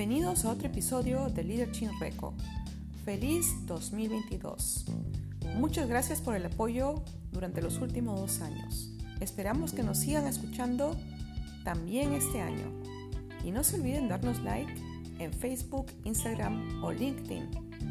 Bienvenidos a otro episodio de Leadership Reco. Feliz 2022. Muchas gracias por el apoyo durante los últimos 2 años. Esperamos que nos sigan escuchando también este año. Y no se olviden darnos like en Facebook, Instagram o LinkedIn.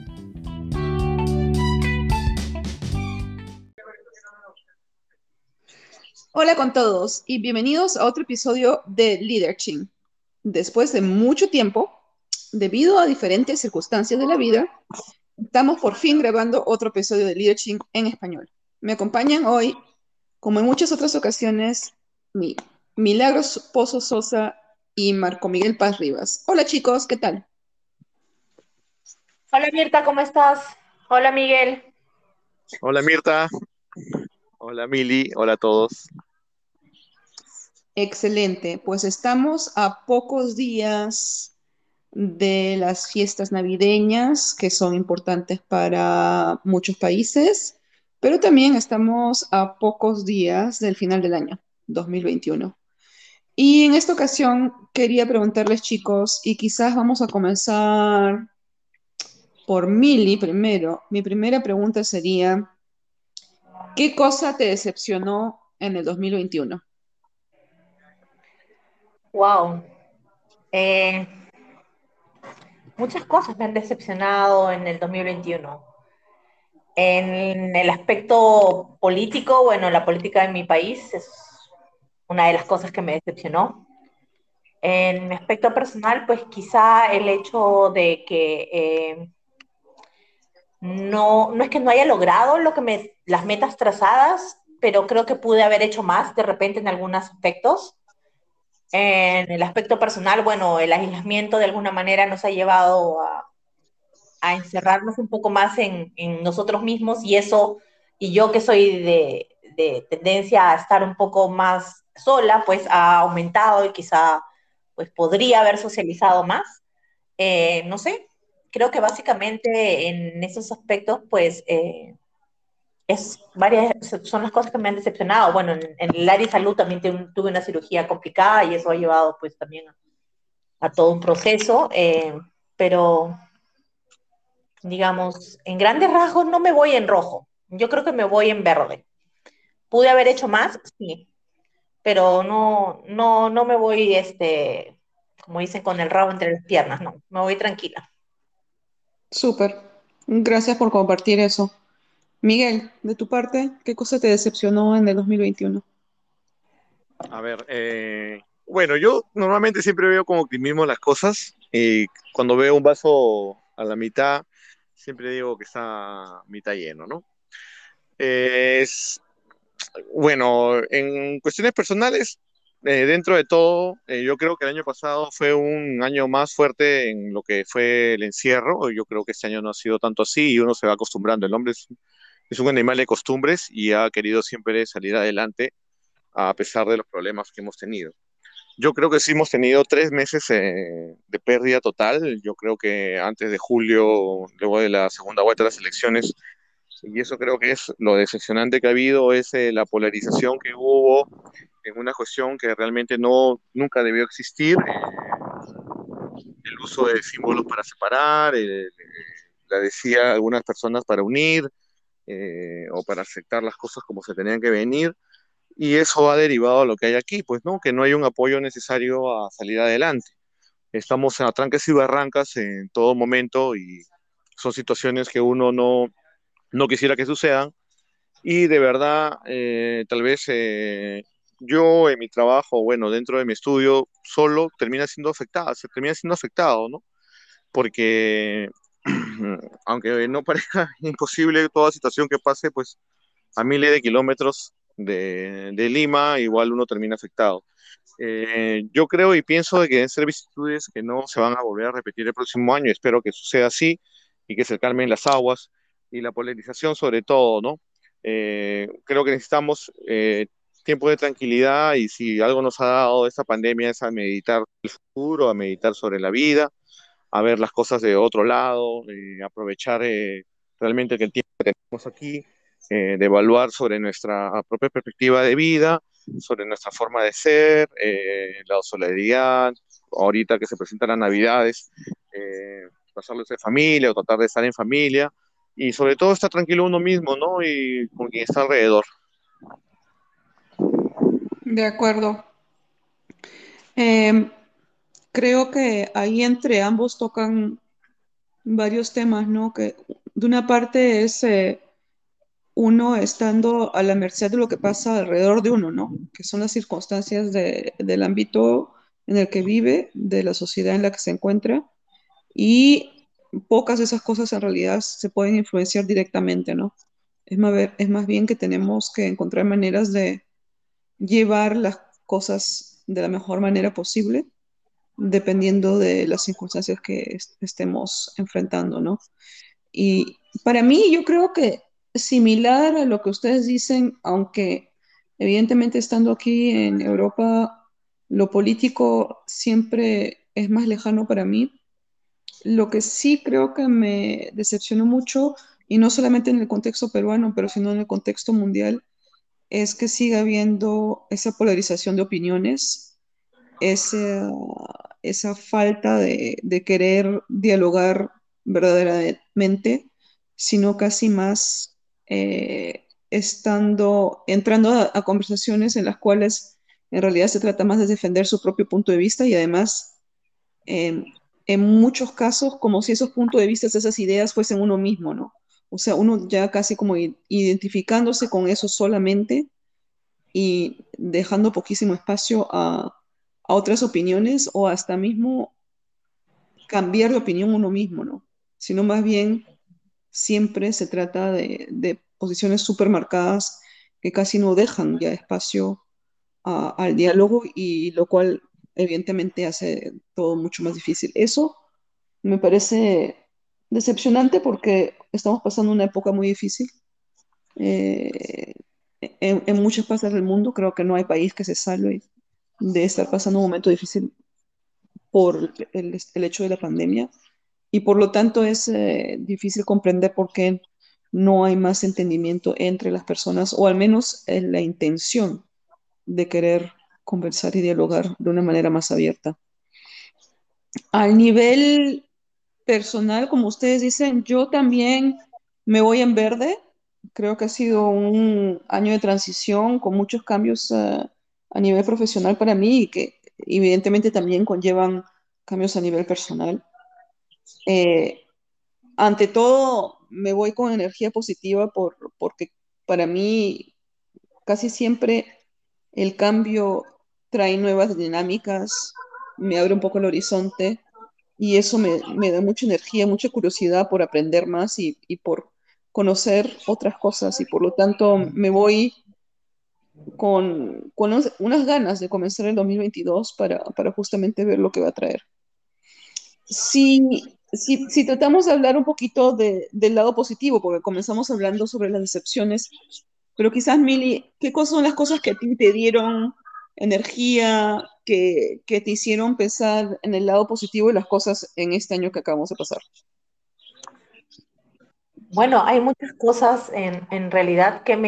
Hola con todos y bienvenidos a otro episodio de Leadership. Después de mucho tiempo, debido a diferentes circunstancias de la vida, estamos por fin grabando otro episodio de Leadership en español. Me acompañan hoy, como en muchas otras ocasiones, Milagros Pozo Sosa y Marco Miguel Paz Rivas. Hola chicos, ¿qué tal? Hola Mirta, ¿cómo estás? Hola Miguel. Hola Mirta, hola Mili, hola a todos. Excelente, pues estamos a pocos días de las fiestas navideñas que son importantes para muchos países, pero también estamos a pocos días del final del año 2021. Y en esta ocasión quería preguntarles, chicos, y quizás vamos a comenzar por Mili primero. Mi primera pregunta sería, ¿qué cosa te decepcionó en el 2021? Wow. Eh, Muchas cosas me han decepcionado en el 2021. En el aspecto político, bueno, la política de mi país es una de las cosas que me decepcionó. En mi aspecto personal, pues quizá el hecho de que no es que no haya logrado las metas trazadas, pero creo que pude haber hecho más de repente en algunos aspectos. En el aspecto personal, bueno, el aislamiento de alguna manera nos ha llevado a encerrarnos un poco más en nosotros mismos y eso, y yo que soy de tendencia a estar un poco más sola, pues ha aumentado y quizá pues podría haber socializado más. No sé, creo que básicamente en esos aspectos pues son las cosas que me han decepcionado. Bueno, en el área de salud también tuve una cirugía complicada y eso ha llevado pues también a todo un proceso, pero digamos, en grandes rasgos no me voy en rojo, yo creo que me voy en verde. ¿Pude haber hecho más? Sí, pero no me voy, como dicen, con el rabo entre las piernas, no, me voy tranquila. Súper, gracias por compartir eso. Miguel, de tu parte, ¿qué cosa te decepcionó en el 2021? A ver, bueno, yo normalmente siempre veo con optimismo las cosas y cuando veo un vaso a la mitad, siempre digo que está mitad lleno, ¿no? Es, bueno, en cuestiones personales, dentro de todo, yo creo que el año pasado fue un año más fuerte en lo que fue el encierro. Yo creo que este año no ha sido tanto así y uno se va acostumbrando. El hombre es un animal de costumbres y ha querido siempre salir adelante a pesar de los problemas que hemos tenido. Yo creo que sí hemos tenido 3 meses de pérdida total. Yo creo que antes de julio, luego de la segunda vuelta de las elecciones, y eso creo que es lo decepcionante que ha habido, es la polarización que hubo en una cuestión que realmente nunca debió existir. El uso de símbolos para separar, la decía algunas personas para unir, o para aceptar las cosas como se tenían que venir. Y eso ha derivado a lo que hay aquí, pues, ¿no? Que no hay un apoyo necesario a salir adelante. Estamos a trancas y barrancas en todo momento y son situaciones que uno no quisiera que sucedan. Y de verdad, tal vez yo en mi trabajo, bueno, dentro de mi estudio, solo termina siendo afectado, se termina siendo afectado, ¿no? Porque aunque no parezca imposible toda situación que pase, pues a miles de kilómetros de Lima, igual uno termina afectado. Yo creo y pienso de que deben ser vicisitudes que no se van a volver a repetir el próximo año. Espero que suceda así y que se calmen las aguas y la polarización sobre todo, ¿no? Creo que necesitamos tiempo de tranquilidad y si algo nos ha dado esta pandemia es a meditar el futuro, a meditar sobre la vida, a ver las cosas de otro lado, aprovechar realmente que el tiempo que tenemos aquí, de evaluar sobre nuestra propia perspectiva de vida, sobre nuestra forma de ser, la solidaridad, ahorita que se presentan las Navidades, pasarlos en familia o tratar de estar en familia y sobre todo estar tranquilo uno mismo, ¿no? Y con quien está alrededor. De acuerdo. Em, Creo que ahí entre ambos tocan varios temas, ¿no? Que de una parte es uno estando a la merced de lo que pasa alrededor de uno, ¿no? Que son las circunstancias del ámbito en el que vive, de la sociedad en la que se encuentra, y pocas de esas cosas en realidad se pueden influenciar directamente, ¿no? Es más bien que tenemos que encontrar maneras de llevar las cosas de la mejor manera posible, dependiendo de las circunstancias que estemos enfrentando, ¿no? Y para mí yo creo que similar a lo que ustedes dicen, aunque evidentemente estando aquí en Europa, lo político siempre es más lejano para mí. Lo que sí creo que me decepcionó mucho, y no solamente en el contexto peruano, pero sino en el contexto mundial, es que siga habiendo esa polarización de opiniones, esa, esa falta de querer dialogar verdaderamente, sino casi más entrando a conversaciones en las cuales en realidad se trata más de defender su propio punto de vista y además en muchos casos como si esos puntos de vista, esas ideas fuesen uno mismo, ¿no? O sea, uno ya casi como identificándose con eso solamente y dejando poquísimo espacio a otras opiniones o hasta mismo cambiar de opinión uno mismo, ¿no? Sino más bien siempre se trata de posiciones súper marcadas que casi no dejan ya espacio al diálogo y lo cual evidentemente hace todo mucho más difícil. Eso me parece decepcionante porque estamos pasando una época muy difícil. Eh, en muchas partes del mundo creo que no hay país que se salve de estar pasando un momento difícil por el hecho de la pandemia y por lo tanto es difícil comprender por qué no hay más entendimiento entre las personas o al menos la intención de querer conversar y dialogar de una manera más abierta. Al nivel personal, como ustedes dicen, yo también me voy en verde. Creo que ha sido un año de transición con muchos cambios a nivel profesional para mí y que evidentemente también conllevan cambios a nivel personal. Eh, Ante todo, me voy con energía positiva porque para mí casi siempre el cambio trae nuevas dinámicas, me abre un poco el horizonte y eso me da mucha energía, mucha curiosidad por aprender más y por conocer otras cosas y por lo tanto me voy con unas ganas de comenzar el 2022 para justamente ver lo que va a traer. Si tratamos de hablar un poquito del lado positivo, porque comenzamos hablando sobre las decepciones, pero quizás, Mili, ¿qué cosas son las cosas que a ti te dieron energía, que te hicieron pensar en el lado positivo de las cosas en este año que acabamos de pasar? Bueno, hay muchas cosas en realidad que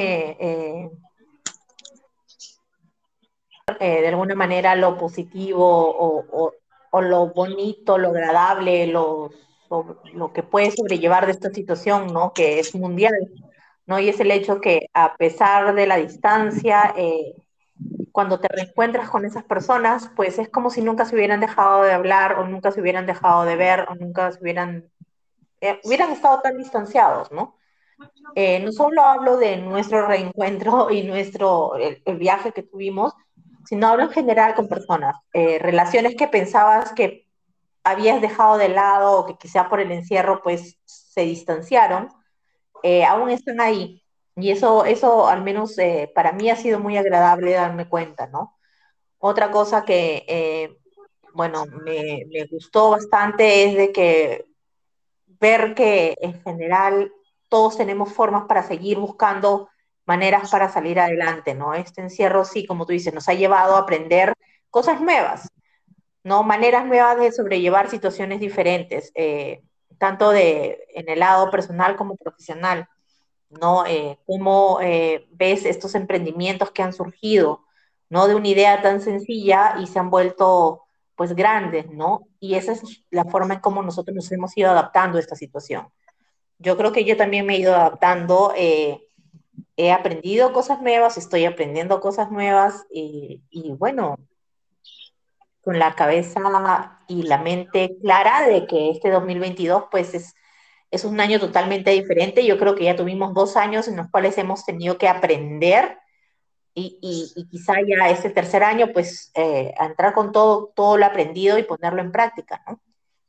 de alguna manera lo positivo o lo bonito, lo agradable, lo que puede sobrellevar de esta situación, ¿no? Que es mundial, ¿no? Y es el hecho que a pesar de la distancia, cuando te reencuentras con esas personas, pues es como si nunca se hubieran dejado de hablar o nunca se hubieran dejado de ver o nunca hubieran estado tan distanciados, ¿no? No solo hablo de nuestro reencuentro y el viaje que tuvimos, sino hablo en general con personas, relaciones que pensabas que habías dejado de lado o que quizá por el encierro pues se distanciaron, aún están ahí. Y eso al menos para mí ha sido muy agradable darme cuenta, ¿no? Otra cosa que, bueno, me gustó bastante es de que ver que en general todos tenemos formas para seguir buscando maneras para salir adelante, ¿no? Este encierro, sí, como tú dices, nos ha llevado a aprender cosas nuevas, ¿no? Maneras nuevas de sobrellevar situaciones diferentes, tanto en el lado personal como profesional, ¿no? Cómo ves estos emprendimientos que han surgido, ¿no? De una idea tan sencilla y se han vuelto pues grandes, ¿no? Y esa es la forma en cómo nosotros nos hemos ido adaptando a esta situación. Yo creo que yo también me he ido adaptando, he aprendido cosas nuevas, estoy aprendiendo cosas nuevas y bueno, con la cabeza y la mente clara de que este 2022 pues es un año totalmente diferente. Yo creo que ya tuvimos 2 años en los cuales hemos tenido que aprender y quizá ya este tercer año pues a entrar con todo lo aprendido y ponerlo en práctica, ¿no?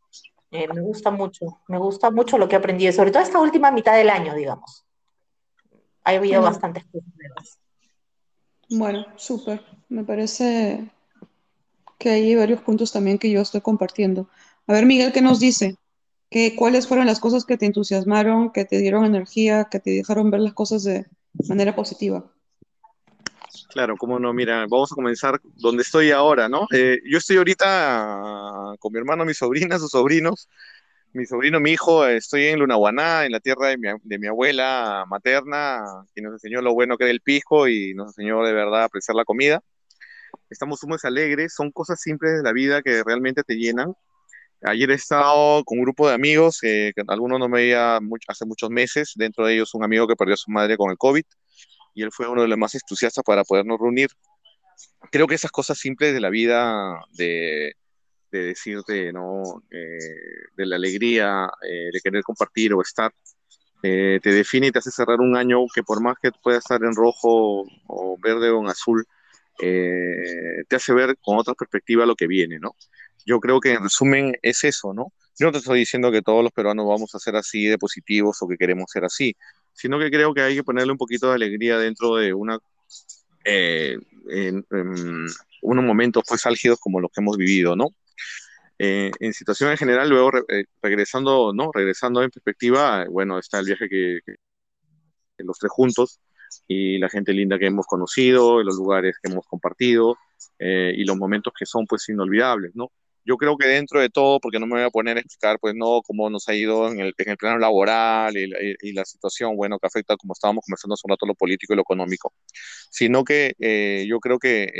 Me gusta mucho lo que he aprendido, sobre todo esta última mitad del año, digamos. Ha habido Genial. bastantes cosas nuevas. Bueno, súper. Me parece que hay varios puntos también que yo estoy compartiendo. A ver, Miguel, ¿qué nos dice? ¿Cuáles fueron las cosas que te entusiasmaron, que te dieron energía, que te dejaron ver las cosas de manera positiva? Claro, cómo no, mira, vamos a comenzar donde estoy ahora, ¿no? Yo estoy ahorita con mi hermano, mi sobrina, sus sobrinos, mi sobrino, mi hijo, estoy en Lunahuaná, en la tierra de mi abuela materna, que nos enseñó lo bueno que era el pisco y nos enseñó de verdad a apreciar la comida. Estamos muy alegres, son cosas simples de la vida que realmente te llenan. Ayer he estado con un grupo de amigos, que algunos no me veía hace muchos meses, dentro de ellos un amigo que perdió a su madre con el COVID, y él fue uno de los más entusiastas para podernos reunir. Creo que esas cosas simples de la vida, de decirte, ¿no? De la alegría, de querer compartir o estar, te define y te hace cerrar un año que por más que pueda estar en rojo o verde o en azul, te hace ver con otra perspectiva lo que viene, ¿no? Yo creo que en resumen es eso, ¿no? Yo no te estoy diciendo que todos los peruanos vamos a ser así de positivos o que queremos ser así, sino que creo que hay que ponerle un poquito de alegría dentro de eh, en unos momentos pues álgidos como los que hemos vivido, ¿no? En situación en general, luego regresando, ¿no? Regresando en perspectiva, bueno, está el viaje que los tres juntos y la gente linda que hemos conocido, los lugares que hemos compartido y los momentos que son pues inolvidables, ¿no? Yo creo que dentro de todo, porque no me voy a poner a explicar pues no cómo nos ha ido en el plano laboral y la situación, bueno, que afecta, como estábamos conversando hace un rato, lo político y lo económico, sino que yo creo que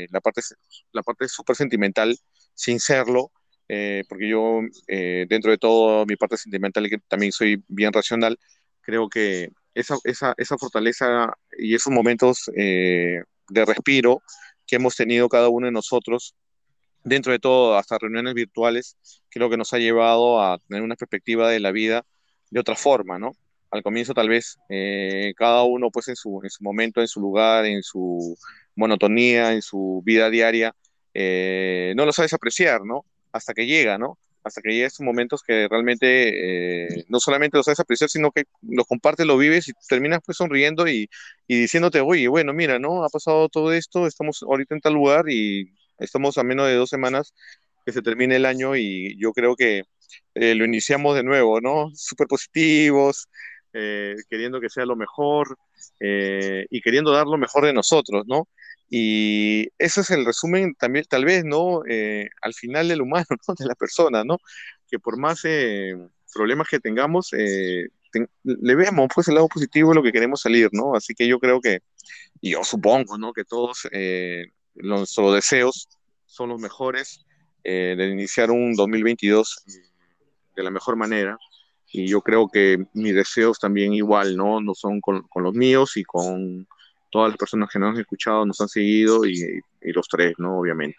la parte súper sentimental, sin serlo, porque yo dentro de todo mi parte sentimental, que también soy bien racional, creo que esa fortaleza y esos momentos de respiro que hemos tenido cada uno de nosotros, dentro de todo, hasta reuniones virtuales, creo que nos ha llevado a tener una perspectiva de la vida de otra forma, ¿no? Al comienzo tal vez cada uno pues en su momento, en su lugar, en su monotonía, en su vida diaria, no lo sabes apreciar, ¿no? Hasta que llega, ¿no? Hasta que llega estos momentos que realmente no solamente lo sabes apreciar, sino que lo compartes, lo vives y terminas pues sonriendo y diciéndote, oye, bueno, mira, ¿no? Ha pasado todo esto, estamos ahorita en tal lugar y estamos a menos de 2 semanas que se termine el año y yo creo que lo iniciamos de nuevo, ¿no? Súper positivos, queriendo que sea lo mejor y queriendo dar lo mejor de nosotros, ¿no? Y ese es el resumen también, tal vez, ¿no? Al final del humano, ¿no? De la persona, ¿no? Que por más problemas que tengamos, le vemos pues el lado positivo de lo que queremos salir, ¿no? Así que yo creo que, y yo supongo, ¿no? Que todos nuestros deseos son los mejores de iniciar un 2022 de la mejor manera. Y yo creo que mis deseos también igual, ¿no? No son con los míos y con todas las personas que nos han escuchado, nos han seguido y los tres, ¿no? Obviamente.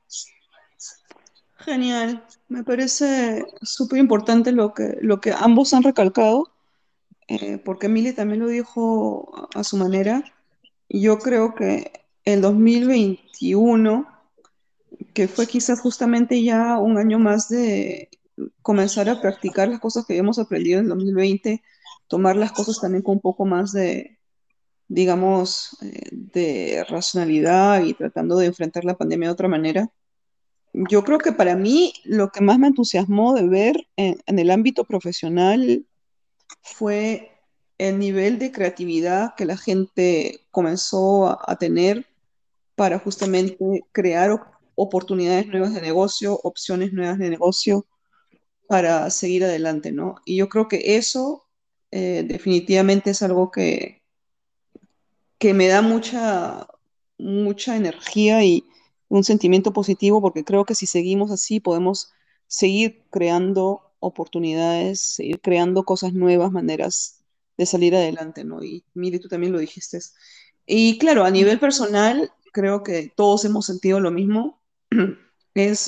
Genial. Me parece súper importante lo que ambos han recalcado, porque Emily también lo dijo a su manera. Yo creo que el 2021, que fue quizás justamente ya un año más de comenzar a practicar las cosas que habíamos aprendido en el 2020, tomar las cosas también con un poco más de, digamos, de racionalidad y tratando de enfrentar la pandemia de otra manera. Yo creo que para mí lo que más me entusiasmó de ver en el ámbito profesional fue el nivel de creatividad que la gente comenzó a tener para justamente crear oportunidades nuevas de negocio, opciones nuevas de negocio para seguir adelante, ¿no? Y yo creo que eso definitivamente es algo que me da mucha energía un sentimiento positivo, porque creo que si seguimos así podemos seguir creando oportunidades, seguir creando cosas nuevas, maneras de salir adelante, ¿no? Y mire, tú también lo dijiste. Y claro, a nivel personal, creo que todos hemos sentido lo mismo, es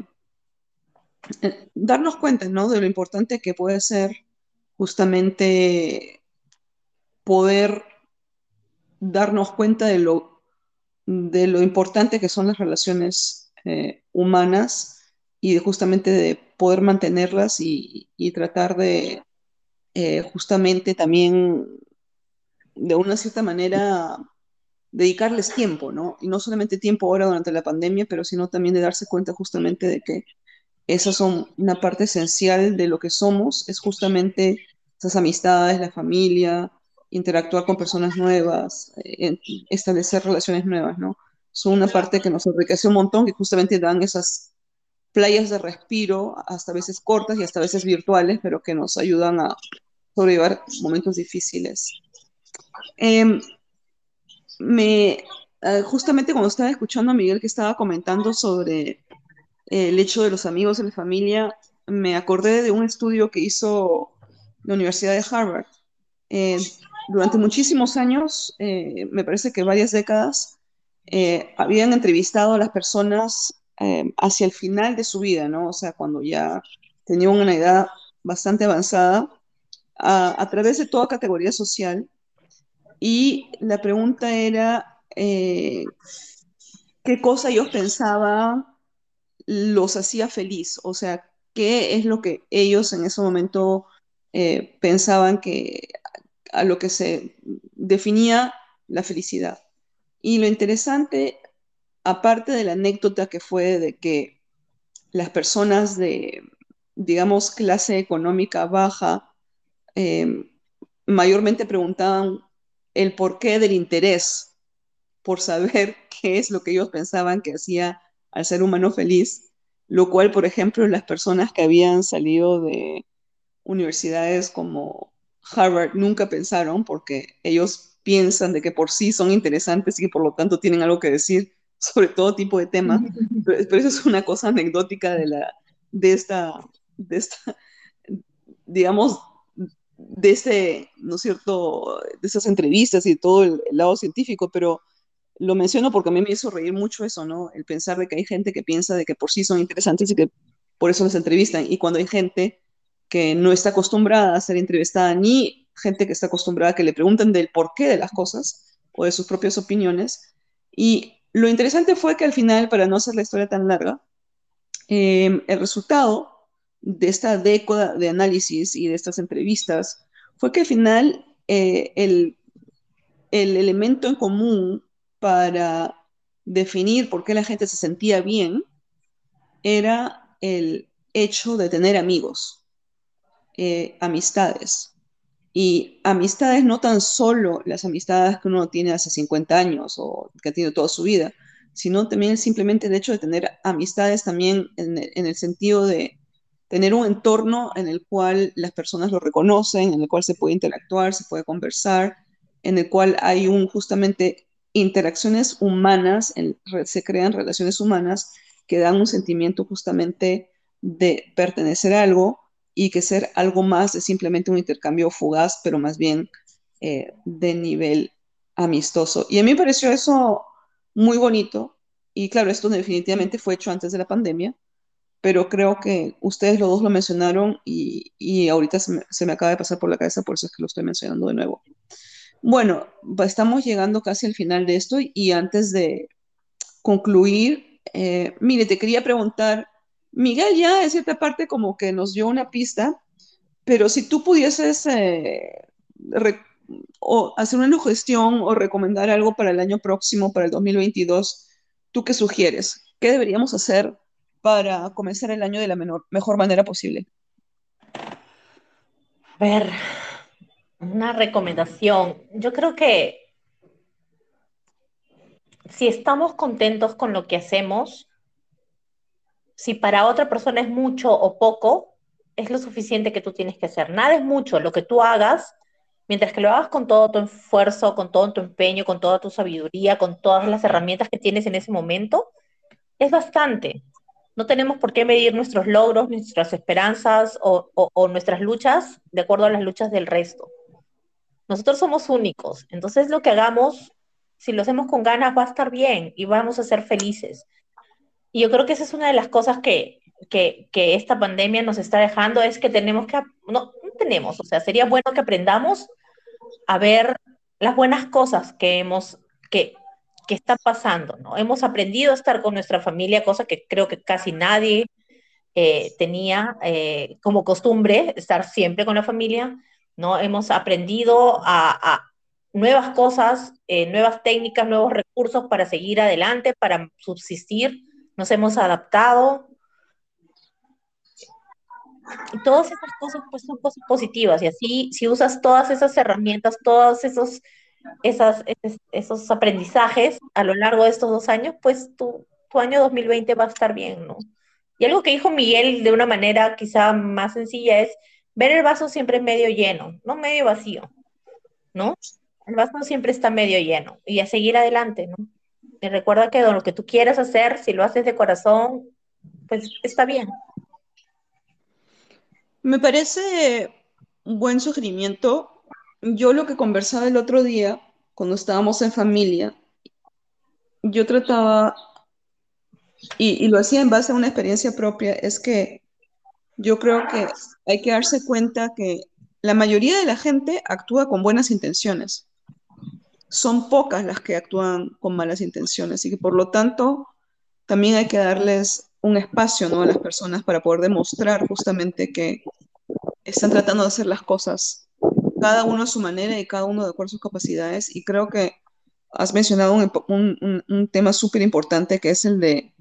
darnos cuenta, ¿no? De lo importante que puede ser justamente poder darnos cuenta de lo importante que son las relaciones humanas y justamente de poder mantenerlas y tratar de justamente también de una cierta manera dedicarles tiempo, ¿no? Y no solamente tiempo ahora durante la pandemia, pero sino también de darse cuenta justamente de que esas son una parte esencial de lo que somos, es justamente esas amistades, la familia, interactuar con personas nuevas, establecer relaciones nuevas, ¿no? Son una parte que nos enriquece un montón, que justamente dan esas playas de respiro, hasta a veces cortas y hasta a veces virtuales, pero que nos ayudan a sobrellevar momentos difíciles. Eh, me, Justamente cuando estaba escuchando a Miguel que estaba comentando sobre el hecho de los amigos en la familia, me acordé de un estudio que hizo la Universidad de Harvard. Eh, Durante muchísimos años, me parece que varias décadas, habían entrevistado a las personas hacia el final de su vida, ¿no? O sea, cuando ya tenían una edad bastante avanzada, a través de toda categoría social. Y la pregunta era, ¿qué cosa ellos pensaban los hacía feliz? O sea, ¿qué es lo que ellos en ese momento pensaban que a lo que se definía la felicidad? Y lo interesante, aparte de la anécdota que fue de que las personas de, digamos, clase económica baja, eh, mayormente preguntaban el porqué del interés por saber qué es lo que ellos pensaban que hacía al ser humano feliz, lo cual, por ejemplo, las personas que habían salido de universidades como Harvard nunca pensaron, porque ellos piensan de que por sí son interesantes y que por lo tanto tienen algo que decir sobre todo tipo de tema, pero eso es una cosa anecdótica de esta, de esta, digamos, de este, ¿no es cierto?, de esas entrevistas y todo el lado científico, pero lo menciono porque a mí me hizo reír mucho eso, ¿no? El pensar de que hay gente que piensa de que por sí son interesantes y que por eso les entrevistan. Y cuando hay gente que no está acostumbrada a ser entrevistada, ni gente que está acostumbrada a que le pregunten del porqué de las cosas o de sus propias opiniones. Y lo interesante fue que al final, para no hacer la historia tan larga, el resultado de esta década de análisis y de estas entrevistas fue que al final el elemento en común para definir por qué la gente se sentía bien era el hecho de tener amigos, amistades. Y amistades no tan solo las amistades que uno tiene hace 50 años o que ha tenido toda su vida, sino también simplemente el hecho de tener amistades también en el sentido de tener un entorno en el cual las personas lo reconocen, en el cual se puede interactuar, se puede conversar, en el cual hay un justamente interacciones humanas, se crean relaciones humanas que dan un sentimiento justamente de pertenecer a algo y que ser algo más de simplemente un intercambio fugaz, pero más bien de nivel amistoso. Y a mí me pareció eso muy bonito. Y claro, esto definitivamente fue hecho antes de la pandemia, pero creo que ustedes los dos lo mencionaron y ahorita se me acaba de pasar por la cabeza, por eso es que lo estoy mencionando de nuevo. Bueno, estamos llegando casi al final de esto y antes de concluir, mire, te quería preguntar, Miguel ya en cierta parte como que nos dio una pista, pero si tú pudieses re- o hacer una gestión o recomendar algo para el año próximo, para el 2022, ¿tú qué sugieres? ¿Qué deberíamos hacer para comenzar el año de la mejor manera posible? A ver, una recomendación. Yo creo que si estamos contentos con lo que hacemos, si para otra persona es mucho o poco, es lo suficiente que tú tienes que hacer. Nada es mucho, lo que tú hagas, mientras que lo hagas con todo tu esfuerzo, con todo tu empeño, con toda tu sabiduría, con todas las herramientas que tienes en ese momento, es bastante. No tenemos por qué medir nuestros logros, nuestras esperanzas o nuestras luchas de acuerdo a las luchas del resto. Nosotros somos únicos, entonces lo que hagamos, si lo hacemos con ganas, va a estar bien y vamos a ser felices. Y yo creo que esa es una de las cosas que esta pandemia nos está dejando, es que tenemos que, no tenemos, o sea, sería bueno que aprendamos a ver las buenas cosas que, que está pasando, ¿no? Hemos aprendido a estar con nuestra familia, cosa que creo que casi nadie tenía como costumbre, estar siempre con la familia, ¿no? Hemos aprendido a nuevas cosas, nuevas técnicas, nuevos recursos para seguir adelante, para subsistir, nos hemos adaptado, y todas esas cosas pues son cosas positivas, y así si usas todas esas herramientas, todos esos aprendizajes a lo largo de estos 2 años, pues tu año 2020 va a estar bien, ¿no? Y algo que dijo Miguel de una manera quizá más sencilla es ver el vaso siempre medio lleno, no medio vacío, ¿no? El vaso siempre está medio lleno y a seguir adelante, ¿no? Y recuerda que lo que tú quieras hacer, si lo haces de corazón, pues está bien. Me parece un buen sugerimiento. Yo lo que conversaba el otro día, cuando estábamos en familia, yo trataba, y lo hacía en base a una experiencia propia, es que yo creo que hay que darse cuenta que la mayoría de la gente actúa con buenas intenciones. Son pocas las que actúan con malas intenciones y que por lo tanto también hay que darles un espacio, ¿no?, a las personas para poder demostrar justamente que están tratando de hacer las cosas cada uno a su manera y cada uno de acuerdo a sus capacidades. Y creo que has mencionado un tema súper importante, que es el de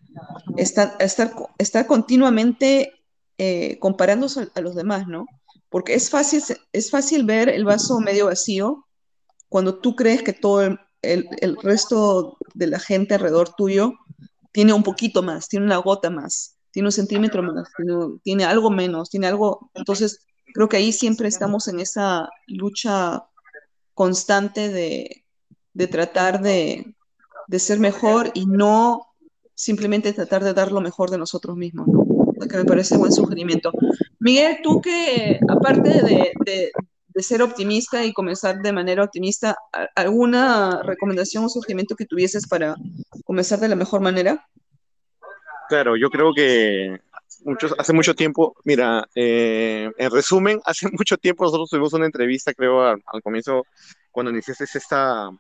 estar continuamente comparándose a los demás, ¿no? Porque es fácil ver el vaso medio vacío cuando tú crees que todo el resto de la gente alrededor tuyo tiene un poquito más, tiene una gota más, tiene un centímetro más, tiene algo menos, tiene algo. Entonces, creo que ahí siempre estamos en esa lucha constante de tratar de ser mejor y no simplemente tratar de dar lo mejor de nosotros mismos, ¿no? Que me parece buen sugerimiento. Miguel, tú que aparte de ser optimista y comenzar de manera optimista, ¿alguna recomendación o sugerimiento que tuvieses para comenzar de la mejor manera? Claro, yo creo que hace mucho tiempo, mira, en resumen, hace mucho tiempo nosotros tuvimos una entrevista, creo, al comienzo, cuando iniciaste esta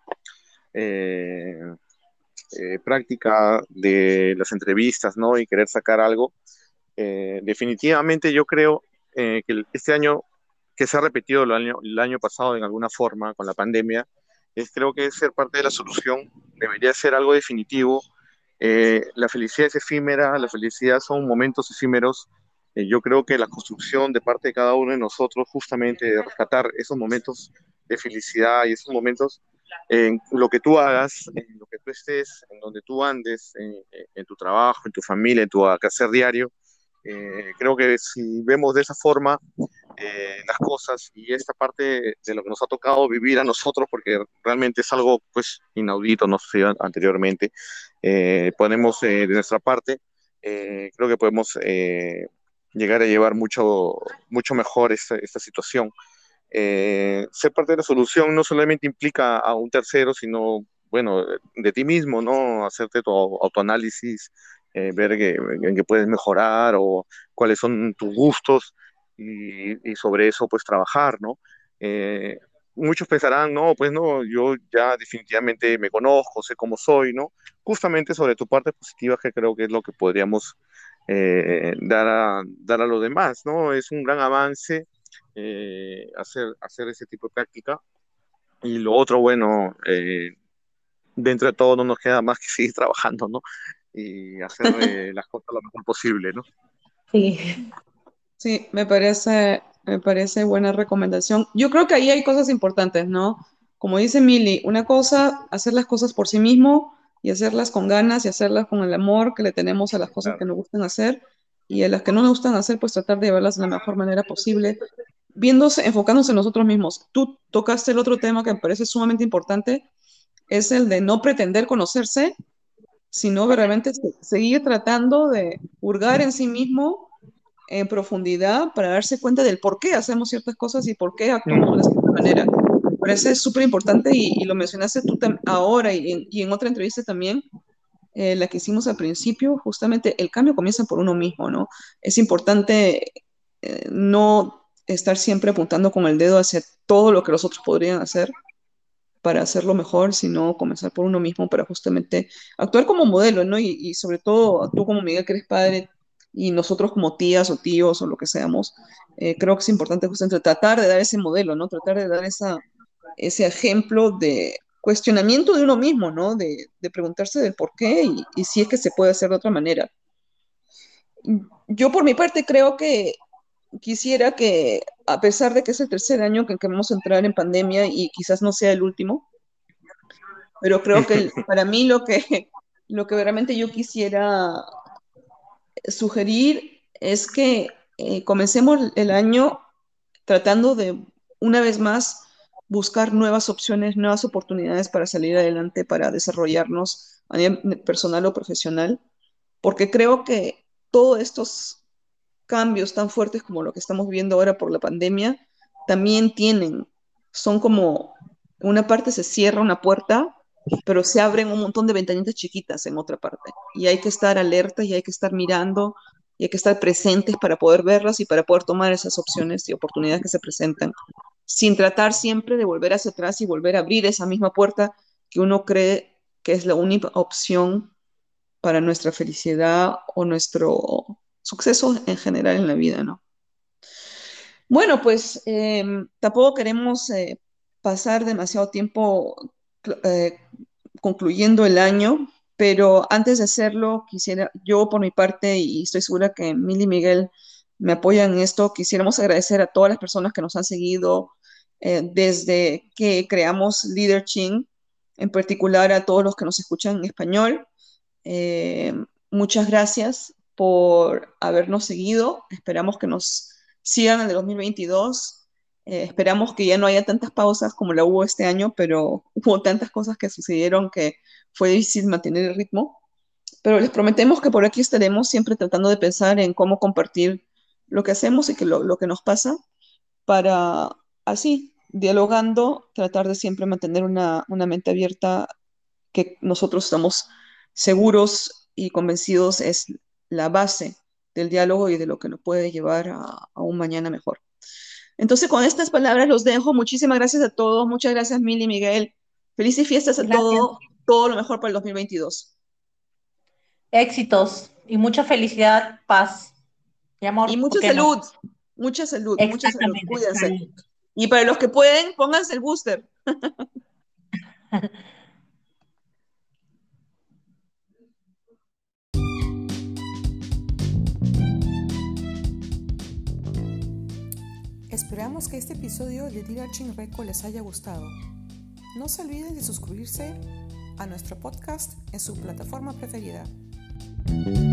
eh, práctica de las entrevistas, ¿no? Y querer sacar algo. Definitivamente yo creo que este año, que se ha repetido el año pasado en alguna forma con la pandemia, creo que ser parte de la solución debería ser algo definitivo. La felicidad es efímera, la felicidad son momentos efímeros. Yo creo que la construcción de parte de cada uno de nosotros, justamente de rescatar esos momentos de felicidad y esos momentos en lo que tú hagas, en lo que tú estés, en donde tú andes, en tu trabajo, en tu familia, en tu quehacer diario. Creo que si vemos de esa forma las cosas y esta parte de lo que nos ha tocado vivir a nosotros, porque realmente es algo pues inaudito, no sucedió anteriormente, ponemos de nuestra parte, creo que podemos llegar a llevar mucho mejor esta situación. Ser parte de la solución no solamente implica a un tercero, sino, bueno, de ti mismo, ¿no? Hacerte tu autoanálisis, ver en qué puedes mejorar o cuáles son tus gustos y sobre eso, pues, trabajar, ¿no? Muchos pensarán, no, pues no, yo ya definitivamente me conozco, sé cómo soy, ¿no? Justamente sobre tu parte positiva, que creo que es lo que podríamos dar a los demás, ¿no? Es un gran avance hacer ese tipo de práctica. Y lo otro, bueno, dentro de todo no nos queda más que seguir trabajando, ¿no? Y hacer las cosas lo mejor posible, ¿no? Sí. Sí, me parece buena recomendación. Yo creo que ahí hay cosas importantes, ¿no? Como dice Mili, una cosa, hacer las cosas por sí mismo y hacerlas con ganas y hacerlas con el amor que le tenemos a las cosas Claro. que nos gustan hacer y a las que no nos gustan hacer, pues tratar de llevarlas de la mejor manera posible, viéndose, enfocándose en nosotros mismos. Tú tocaste el otro tema que me parece sumamente importante, es el de no pretender conocerse sino realmente seguir tratando de hurgar en sí mismo en profundidad para darse cuenta del por qué hacemos ciertas cosas y por qué actuamos de una cierta manera. Me parece súper importante y lo mencionaste tú ahora y en otra entrevista también, la que hicimos al principio, justamente el cambio comienza por uno mismo, ¿no? Es importante no estar siempre apuntando con el dedo hacia todo lo que los otros podrían hacer para hacerlo mejor, sino comenzar por uno mismo para justamente actuar como modelo, ¿no? Y sobre todo tú como Miguel, que eres padre, y nosotros como tías o tíos o lo que seamos, creo que es importante justamente tratar de dar ese modelo, ¿no? Tratar de dar ese ejemplo de cuestionamiento de uno mismo, ¿no? De preguntarse del por qué y si es que se puede hacer de otra manera. Yo por mi parte creo que quisiera que, a pesar de que es el tercer año que vamos a entrar en pandemia y quizás no sea el último, pero creo que para mí lo que realmente yo quisiera sugerir es que comencemos el año tratando de, una vez más, buscar nuevas opciones, nuevas oportunidades para salir adelante, para desarrollarnos a nivel personal o profesional, porque creo que todos estos cambios tan fuertes como lo que estamos viendo ahora por la pandemia, también son como, una parte se cierra una puerta, pero se abren un montón de ventanitas chiquitas en otra parte. Y hay que estar alerta y hay que estar mirando y hay que estar presentes para poder verlas y para poder tomar esas opciones y oportunidades que se presentan, sin tratar siempre de volver hacia atrás y volver a abrir esa misma puerta que uno cree que es la única opción para nuestra felicidad o nuestro suceso en general en la vida, ¿no? Bueno, pues tampoco queremos pasar demasiado tiempo eh, concluyendo el año, pero antes de hacerlo, quisiera, yo por mi parte, y estoy segura que Mili y Miguel me apoyan en esto, quisiéramos agradecer a todas las personas que nos han seguido desde que creamos Leader Chin, en particular a todos los que nos escuchan en español. Eh, Muchas gracias por habernos seguido. Esperamos que nos sigan en el 2022. Esperamos que ya no haya tantas pausas como la hubo este año, pero hubo tantas cosas que sucedieron que fue difícil mantener el ritmo. Pero les prometemos que por aquí estaremos siempre tratando de pensar en cómo compartir lo que hacemos y lo que nos pasa para así, dialogando, tratar de siempre mantener una mente abierta que nosotros estamos seguros y convencidos es la base del diálogo y de lo que nos puede llevar a un mañana mejor. Entonces, con estas palabras los dejo. Muchísimas gracias a todos. Muchas gracias, Mili y Miguel. Felices fiestas a Gracias. todos. Todo lo mejor para el 2022. Éxitos y mucha felicidad, paz y Y amor, ¿por mucha qué no? salud. Mucha salud, mucha salud. Exactamente, Cuídense. salud. Y para los que pueden, pónganse el booster. Esperamos que este episodio de Dealer Chin Reco les haya gustado. No se olviden de suscribirse a nuestro podcast en su plataforma preferida.